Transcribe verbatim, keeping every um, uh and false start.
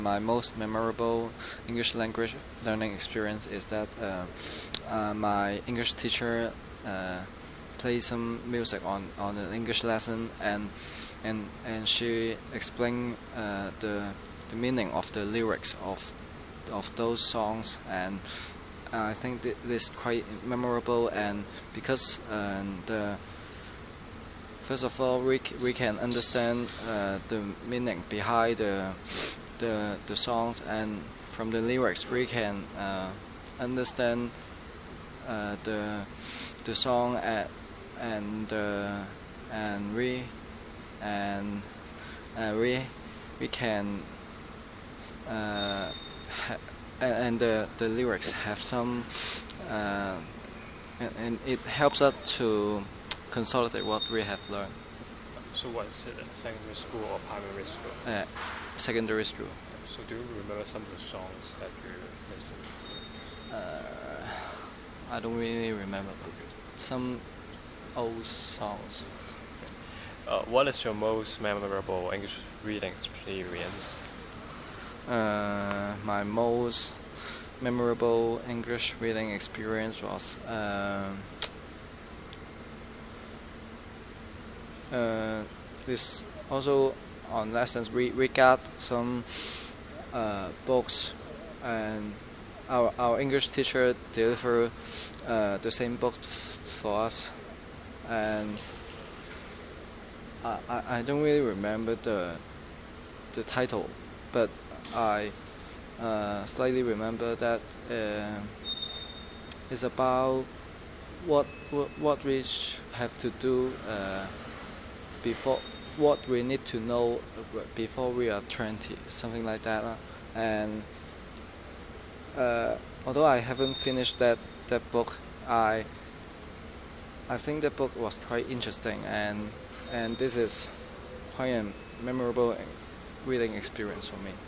My most memorable English language learning experience is that uh, uh, my English teacher uh, played some music on, on an English lesson, and and and she explained uh, the the meaning of the lyrics of of those songs, and I think th this is quite memorable. And because uh, the first of all we we can understand uh, the meaning behind the the the songs, and from the lyrics we can uh, understand uh, the the song, at, and uh, and we and uh, we we can uh, ha and the the lyrics have some uh, and, and it helps us to consolidate what we have learned. So what is it, at secondary school or primary school? Uh, secondary school. So do you remember some of the songs that you listened to? Uh, I don't really remember, but some old songs. Uh, what is your most memorable English reading experience? Uh, my most memorable English reading experience was uh, uh, this also on lessons we, we got some uh, books, and our, our English teacher delivered uh, the same book for us, and I, I, I don't really remember the the title, but I uh, slightly remember that uh, it's about what, what what we have to do uh, before, what we need to know before we are twenty, something like that. Uh, and uh, although I haven't finished that that book, I I think that book was quite interesting, and and this is quite a memorable reading experience for me.